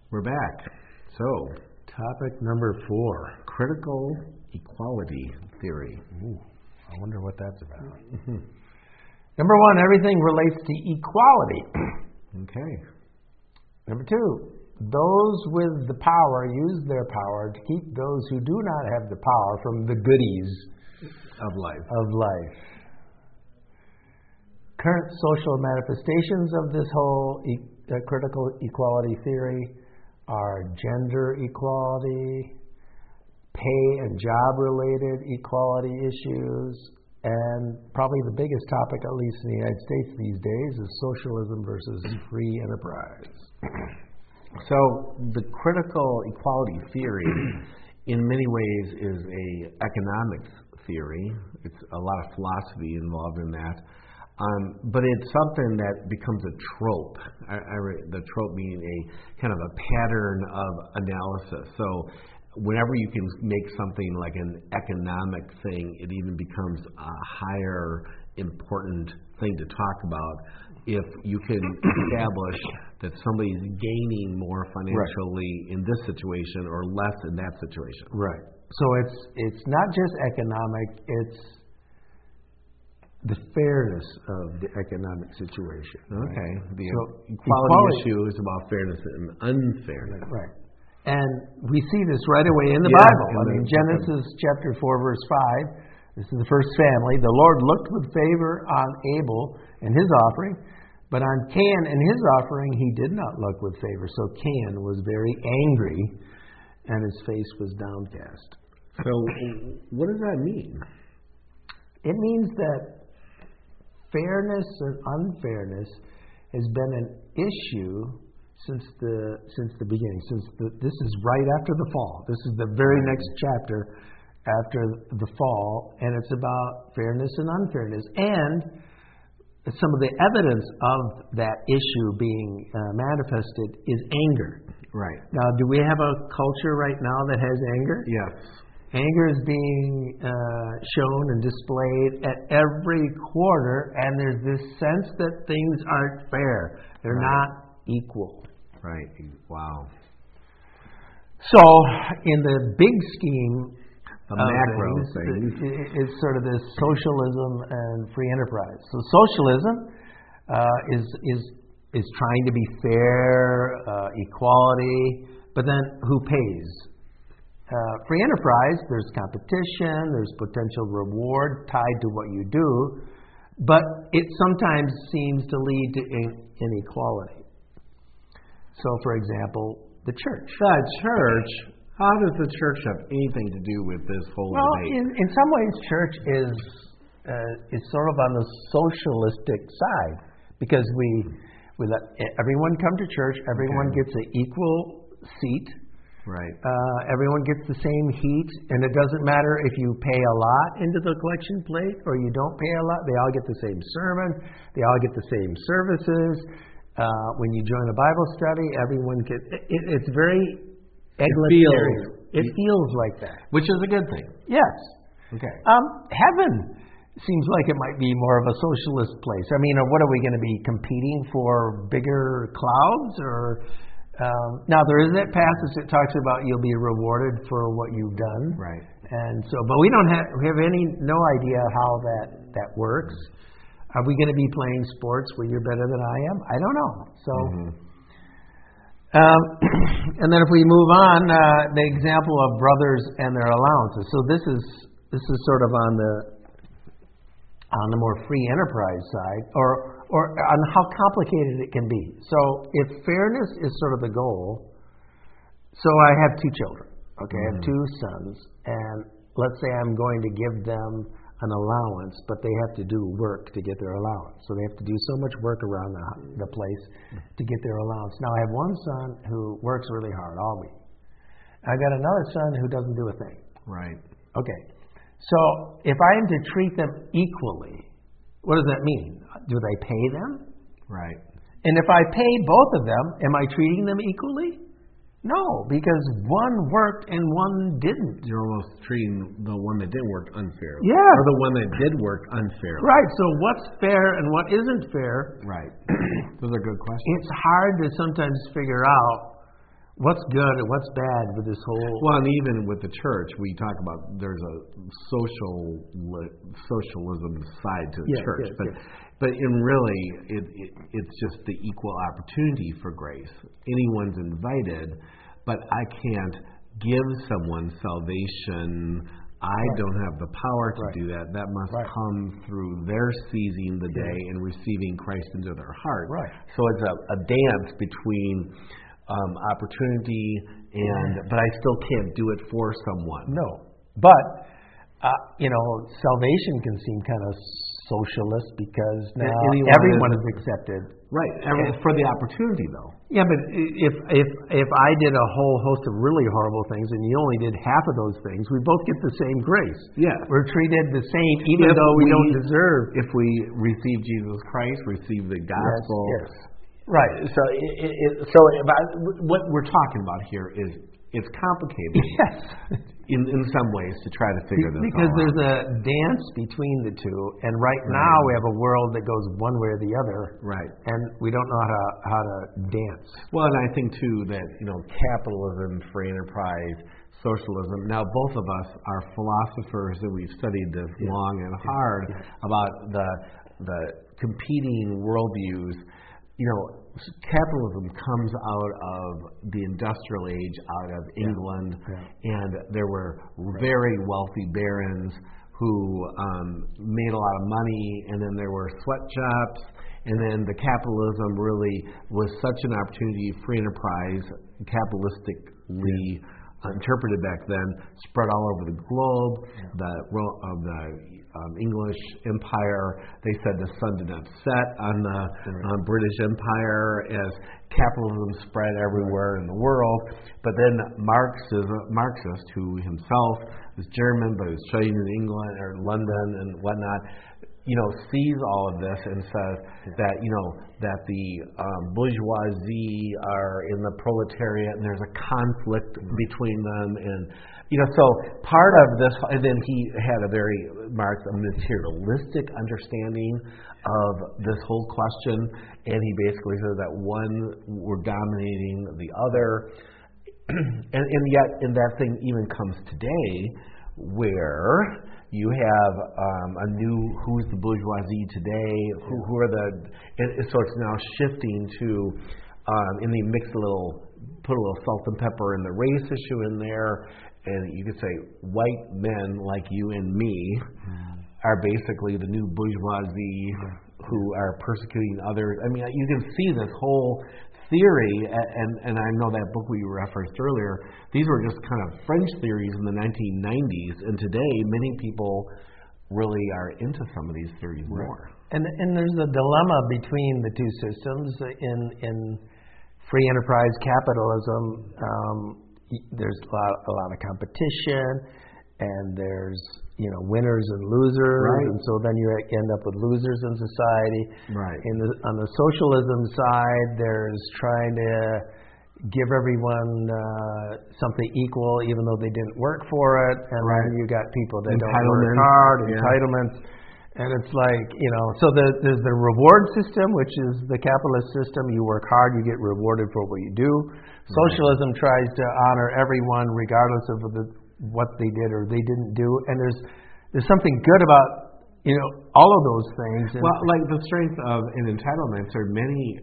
We're back. So, topic number 4. Critical equality theory. Ooh, I wonder what that's about. Number 1, everything relates to equality. Okay. Number 2, those with the power use their power to keep those who do not have the power from the goodies Of life. Current social manifestations of this whole critical equality theory are gender equality, pay and job-related equality issues, and probably the biggest topic, at least in the United States these days, is socialism versus free enterprise. So the critical equality theory, in many ways, is a economics theory. It's a lot of philosophy involved in that. But it's something that becomes a trope. The trope being a kind of a pattern of analysis. So whenever you can make something like an economic thing, it even becomes a higher important thing to talk about if you can establish that somebody's gaining more financially in this situation or less in that situation. Right. So it's not just economic, it's the fairness of the economic situation. Okay. Right? The so equality issue is about fairness and unfairness. Right. And we see this right away in the Yeah, Bible. Genesis chapter 4, verse 5, this is the first family. The Lord looked with favor on Abel and his offering, but on Cain and his offering he did not look with favor. So Cain was very angry, and his face was downcast. So what does that mean? It means that fairness and unfairness has been an issue since the beginning. This is right after the fall. This is the very next chapter after the fall, and it's about fairness and unfairness. And some of the evidence of that issue being manifested is anger. Right. Now, do we have a culture right now that has anger? Yes. Anger is being shown and displayed at every quarter, and there's this sense that things aren't fair. They're not equal. Right. Wow. So, in the big scheme, the macro things, it's sort of this socialism and free enterprise. So, socialism is trying to be fair, equality, but then who pays? Free enterprise, there's competition, there's potential reward tied to what you do, but it sometimes seems to lead to inequality. So, for example, the church. The church? How does the church have anything to do with this whole debate? In some ways, church is sort of on the socialistic side, because we let everyone come to church, everyone gets an equal seat. Right. Everyone gets the same heat, and it doesn't matter if you pay a lot into the collection plate or you don't pay a lot. They all get the same sermon. They all get the same services. When you join a Bible study, everyone gets. It's very egalitarian. It feels like that, which is a good thing. Yes. Okay. Heaven seems like it might be more of a socialist place. I mean, what are we going to be competing for? Bigger clouds or? Now there is that passage that talks about you'll be rewarded for what you've done, right? And so, but we have no idea how that works. Are we going to be playing sports where you're better than I am? I don't know. So, and then if we move on, the example of brothers and their allowances. So this is sort of on the more free enterprise side, or on how complicated it can be. So if fairness is sort of the goal, so I have 2 children, okay, I have 2 sons, and let's say I'm going to give them an allowance, but they have to do work to get their allowance. So they have to do so much work around the place to get their allowance. Now I have one son who works really hard all week. I got another son who doesn't do a thing. Right. Okay. So if I am to treat them equally, what does that mean? Do they pay them? Right. And if I pay both of them, am I treating them equally? No, because one worked and one didn't. You're almost treating the one that didn't work unfairly. Yeah. Or the one that did work unfairly. Right. So what's fair and what isn't fair? Right. Those are good questions. It's hard to sometimes figure out what's good and what's bad with this whole. Well, and even with the church, we talk about there's a socialism side to the church, but in really it's just the equal opportunity for grace. Anyone's invited, but I can't give someone salvation. I don't have the power to do that. That must come through their seizing the day and receiving Christ into their heart. Right. So it's a dance between opportunity but I still can't do it for someone. No, but salvation can seem kind of socialist because now everyone is accepted. Right, for the opportunity though. Yeah, but if I did a whole host of really horrible things and you only did half of those things, we both get the same grace. Yeah. We're treated the same even though we don't deserve. If we receive Jesus Christ, receive the gospel. Yes. Right. So what we're talking about here is it's complicated. Yes. In some ways to try to figure this out. Because there's a dance between the two, and right now we have a world that goes one way or the other. Right. And we don't know how to dance. Well, and I think too that capitalism, free enterprise, socialism. Now both of us are philosophers and we've studied this long and hard about the competing worldviews. Capitalism comes out of the industrial age, out of England, and there were very wealthy barons who made a lot of money, and then there were sweatshops, and then the capitalism really was such an opportunity, free enterprise, capitalistically interpreted back then, spread all over the globe. The English Empire, they said the sun did not set on the British Empire as capitalism spread everywhere in the world. But then Marxist, who himself was German but was trained in England or London and whatnot, sees all of this and says that that the bourgeoisie are in the proletariat and there's a conflict between them, and so part of this, and then he had a materialistic understanding of this whole question, and he basically said that one were dominating the other, and yet in that thing even comes today where you have a new who's the bourgeoisie today, who are and so it's now shifting to and they put a little salt and pepper in the race issue in there, and you could say white men like you and me are basically the new bourgeoisie who are persecuting others. I mean, you can see this whole theory, and I know that book we referenced earlier, these were just kind of French theories in the 1990s, and today many people really are into some of these theories more. And there's a dilemma between the two systems. In free enterprise capitalism, there's a lot of competition, and there's winners and losers, and so then you end up with losers in society. Right. On the socialism side, there's trying to give everyone something equal, even though they didn't work for it, and then you got people that don't work hard, entitlements, and it's like So there's the reward system, which is the capitalist system. You work hard, you get rewarded for what you do. Socialism tries to honor everyone regardless of what they did or they didn't do, and there's something good about all of those things. Well, like the strength of an entitlements are many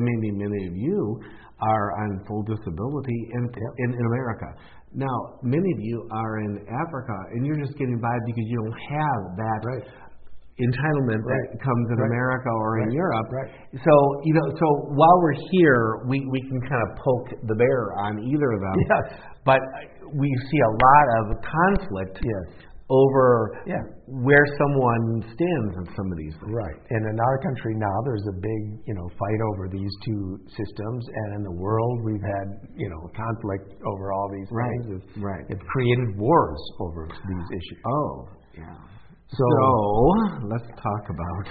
of you are on full disability in America. Now, many of you are in Africa, and you're just getting by because you don't have that entitlement that comes in America or in Europe. So so while we're here, we can kind of poke the bear on either of them. Yes. But we see a lot of conflict over where someone stands in some of these things. Right. And in our country now, there's a big fight over these two systems, and in the world we've had conflict over all these things. It's created wars over these issues. Oh, yeah. So let's talk about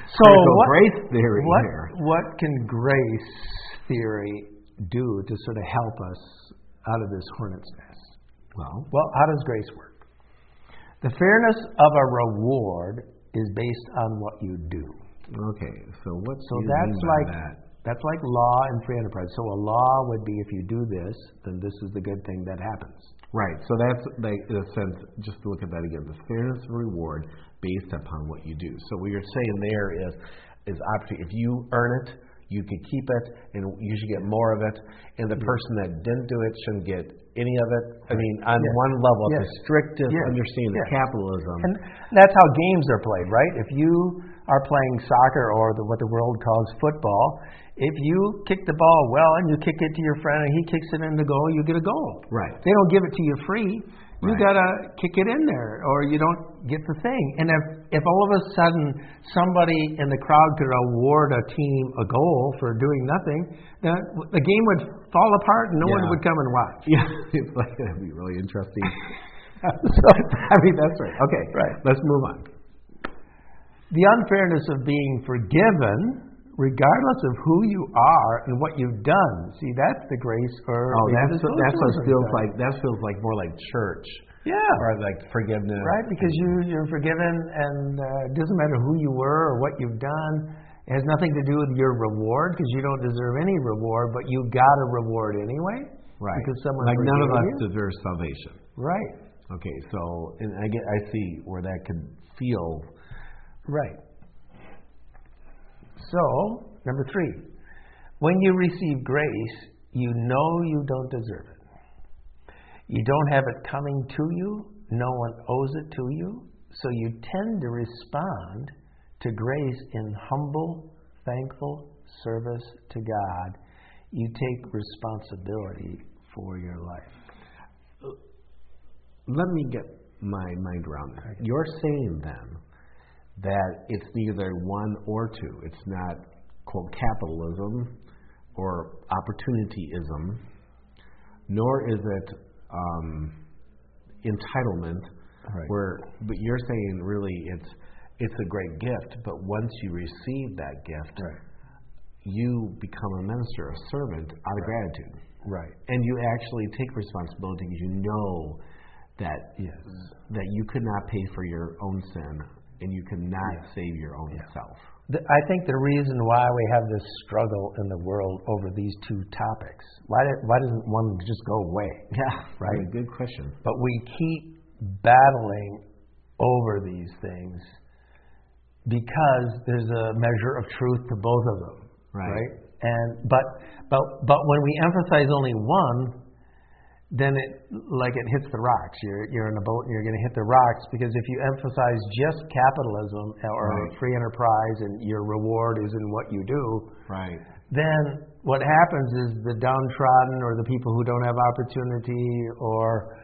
grace theory here. What can grace theory do to sort of help us out of this hornet's nest? Well, how does grace work? The fairness of a reward is based on what you do. Okay, so what do you that's mean by like that? That's like law and free enterprise. So a law would be if you do this, then this is the good thing that happens. Right. So that's, like, in a sense, just to look at that again, the fairness of reward based upon what you do. So what you're saying there is opportunity. If you earn it, you could keep it, and you should get more of it. And the person that didn't do it shouldn't get any of it. I mean, on one level, it's the strictest understanding of capitalism. And that's how games are played, right? If you are playing soccer or what the world calls football, if you kick the ball well and you kick it to your friend and he kicks it in the goal, you get a goal. Right. They don't give it to you free. You gotta kick it in there, or you don't get the thing. And if all of a sudden somebody in the crowd could award a team a goal for doing nothing, then the game would fall apart and no one would come and watch. Yeah, it's like, that'd be really interesting. I mean, that's right. Okay, let's move on. The unfairness of being forgiven, regardless of who you are and what you've done. See, that's the grace. Or that's what it feels like. That feels like more like church. Yeah. Or like forgiveness. Right, because you're forgiven, and it doesn't matter who you were or what you've done. It has nothing to do with your reward, because you don't deserve any reward, but you got a reward anyway. Right. Because someone like none of us you. deserve salvation. Right. Okay, so and I see where that could feel. Right. So, number 3, when you receive grace, you know you don't deserve it. You don't have it coming to you. No one owes it to you. So you tend to respond to grace in humble, thankful service to God. You take responsibility for your life. Let me get my mind around that. You're saying then that it's neither one or two. It's not, quote, capitalism or opportunityism, nor is it entitlement. But you're saying really it's a great gift, but once you receive that gift, you become a minister, a servant out of gratitude. Right. And you actually take responsibility because you know that that you could not pay for your own sin, and you cannot save your own self. I think the reason why we have this struggle in the world over these two topics, why doesn't one just go away? Yeah, right. Good question. But we keep battling over these things because there's a measure of truth to both of them, right? And but when we emphasize only one, then it hits the rocks. You're in a boat and you're going to hit the rocks, because if you emphasize just capitalism or free enterprise and your reward is in what you do, then what happens is the downtrodden or the people who don't have opportunity, or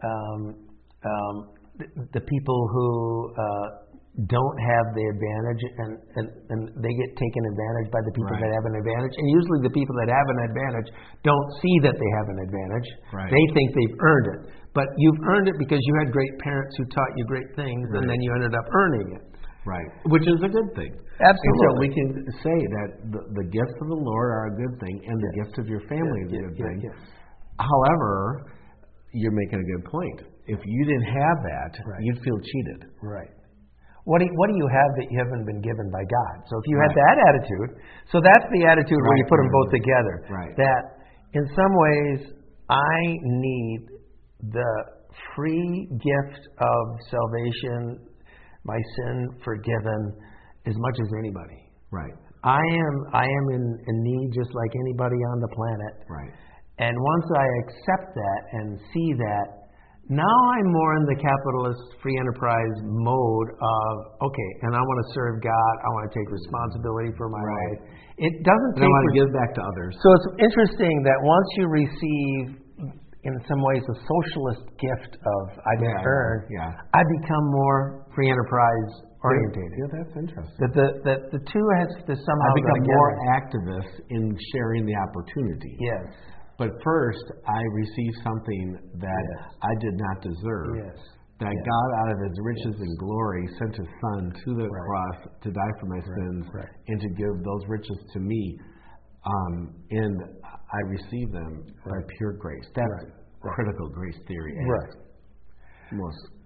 the people who don't have the advantage, and they get taken advantage by the people that have an advantage. And usually the people that have an advantage don't see that they have an advantage. They think they've earned it. But you've earned it because you had great parents who taught you great things, and then you ended up earning it. Right. Which is a good thing. Absolutely. And so we can say that the gifts of the Lord are a good thing, and the gifts of your family is a good thing. However, you're making a good point. If you didn't have that, you'd feel cheated. Right. What do you have that you haven't been given by God? So if you had that attitude, so that's the attitude where you put them both together. That in some ways, I need the free gift of salvation, my sin forgiven, as much as anybody. I am in need just like anybody on the planet. And once I accept that and see that, now I'm more in the capitalist free enterprise mode of, okay, and I want to serve God. I want to take responsibility for my life. It doesn't take... I want to give back to others. So it's interesting that once you receive, in some ways, a socialist gift of I didn't earn, I become more free enterprise orientated. Yeah, that's interesting. That the two has to somehow I become more activist in sharing the opportunity. But first, I received something that I did not deserve. That God, out of His riches and glory, sent His Son to the cross to die for my sins and to give those riches to me. And I received them by pure grace. That's critical grace theory. Most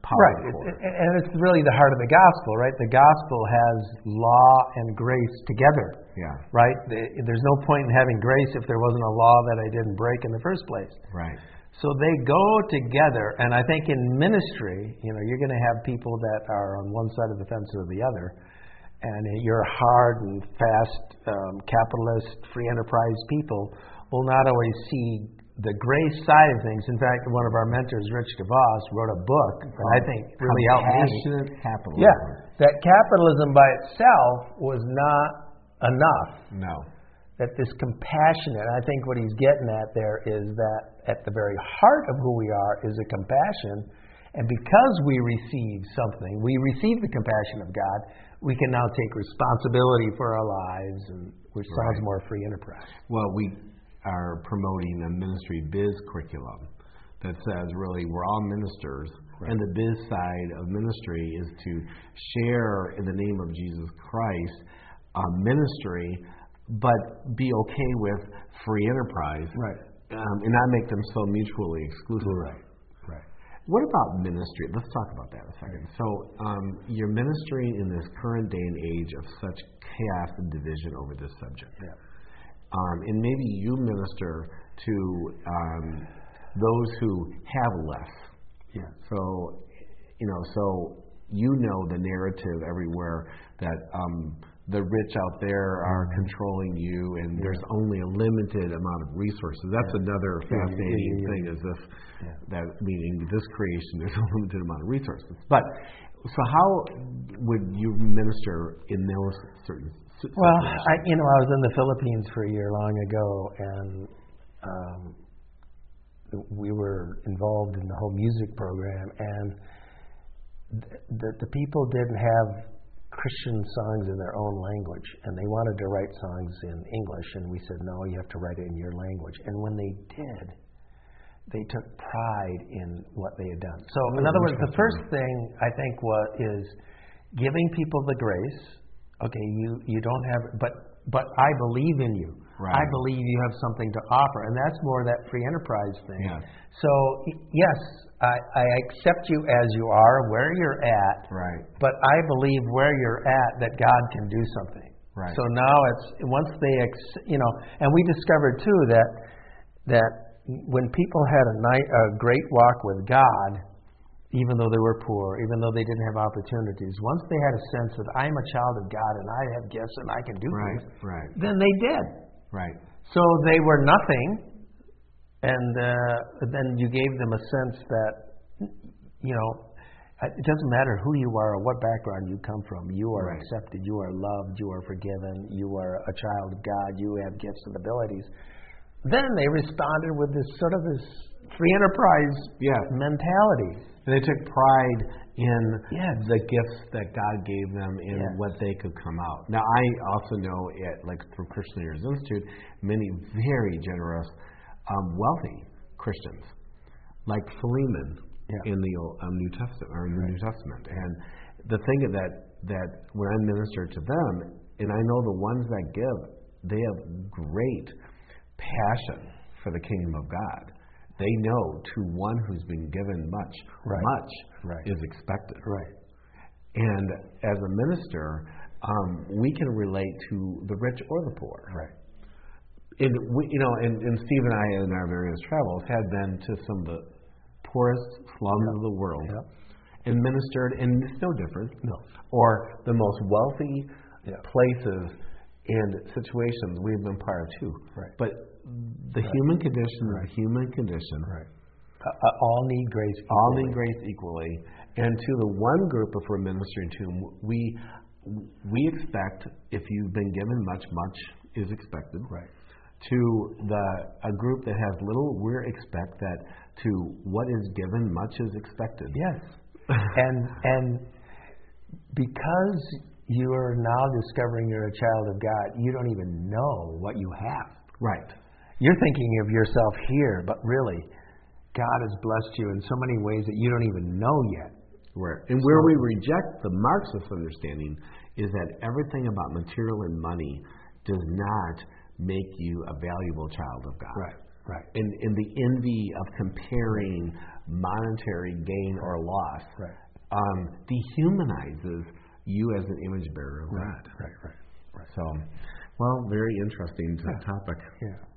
power. And it's really the heart of the gospel, right? The gospel has law and grace together. Yeah. Right? There's no point in having grace if there wasn't a law that I didn't break in the first place. Right. So they go together, and I think in ministry, you're going to have people that are on one side of the fence or the other, and your hard and fast capitalist, free enterprise people will not always see the grace side of things. In fact, one of our mentors, Rich DeVos, wrote a book that I think really helped me. Compassionate capitalism. Yeah, that capitalism by itself was not enough. No. That this compassionate, I think what he's getting at there is that at the very heart of who we are is a compassion, and because we receive something, we receive the compassion of God, we can now take responsibility for our lives, and which sounds more free enterprise. Well, we are promoting a ministry biz curriculum that says really we're all ministers, and the biz side of ministry is to share in the name of Jesus Christ ministry, but be okay with free enterprise, and not make them so mutually exclusive. Right. What about ministry? Let's talk about that a second. So, your ministry in this current day and age of such chaos and division over this subject. Yeah. And maybe you minister to those who have less. Yeah. So, so the narrative everywhere that the rich out there are controlling you, and there's only a limited amount of resources. That's another fascinating thing. Is this that meaning this creation there's a limited amount of resources. But so how would you minister in those certain situations? Well, I was in the Philippines for a year long ago, and we were involved in the whole music program, and the people didn't have Christian songs in their own language, and they wanted to write songs in English, and we said, no, you have to write it in your language. And when they did, they took pride in what they had done. So, in other words, the first thing I think is giving people the grace. Okay, you don't have, but I believe in you. Right. I believe you have something to offer, and that's more that free enterprise thing. Yeah. So, yes, I accept you as you are, where you're at. Right. But I believe where you're at that God can do something. Right. So now it's once they, and we discovered too that when people had a great walk with God, even though they were poor, even though they didn't have opportunities, once they had a sense that I'm a child of God and I have gifts and I can do things, then they did. Right. So they were nothing, and then you gave them a sense that, it doesn't matter who you are or what background you come from. You are accepted, you are loved, you are forgiven, you are a child of God, you have gifts and abilities. Then they responded with this sort of this free enterprise mentality. And they took pride in the gifts that God gave them and what they could come out. Now, I also know through Christian Leaders Institute, many very generous, wealthy Christians, like Philemon in the New Testament, or in the New Testament. And the thing that when I minister to them, and I know the ones that give, they have great passion for the kingdom of God. They know to one who's been given much is expected. Right. And as a minister, we can relate to the rich or the poor. Right. And and Steve and I in our various travels had been to some of the poorest slums of the world and ministered, and it's no different. No. Or the most wealthy places and situations we've been part of too. Right. But the human condition is the human condition. Right. All need grace equally. All need grace equally. And to the one group, if we're ministering to them, we expect, if you've been given much is expected. Right. To a group that has little, we expect that to what is given, much is expected. Yes. and because you are now discovering you're a child of God, you don't even know what you have. Right. You're thinking of yourself here, but really, God has blessed you in so many ways that you don't even know yet. Right. And where we reject the Marxist understanding is that everything about material and money does not make you a valuable child of God. Right. Right. In the envy of comparing monetary gain or loss, dehumanizes you as an image bearer of God. Right. So, well, very interesting topic. Yeah.